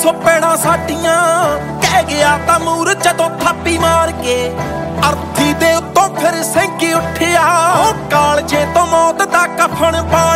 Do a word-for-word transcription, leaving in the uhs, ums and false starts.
ਚਪੇੜਾਂ ਸਾਡੀਆਂ ਕਹਿ ਗਿਆ ਤਾਂ ਮੂਰਛੇ ਤੋਂ ਥਾਪੀ ਮਾਰ ਕੇ ਅਰਥੀ ਦੇ ਉੱਤੋਂ ਫਿਰ ਸਿੰਘ ਉੱਠਿਆ ਉਹ ਕਾਲਜੇ ਤੋਂ ਮੌਤ ਦਾ ਕਫਨ ਪਾ